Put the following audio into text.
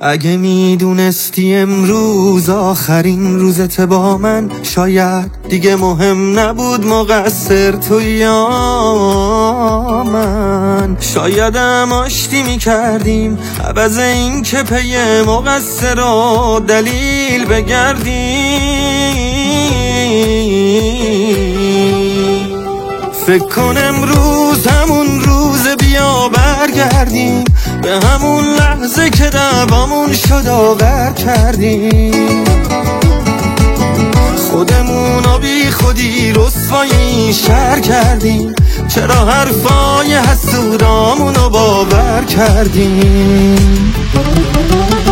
اگه میدونستی امروز آخرین روزت با من، شاید دیگه مهم نبود مقصر تو یا من. شایدم آشتی میکردیم عوض این که پی مقصر و دلیل بگردیم. فکر کن امروز همون روز، بیا برگردیم به همون لحظه که دوامون شد آور کردیم. خودمونو بی خودی رسوایی شر کردیم، چرا حرفای حسودامونو باور کردیم.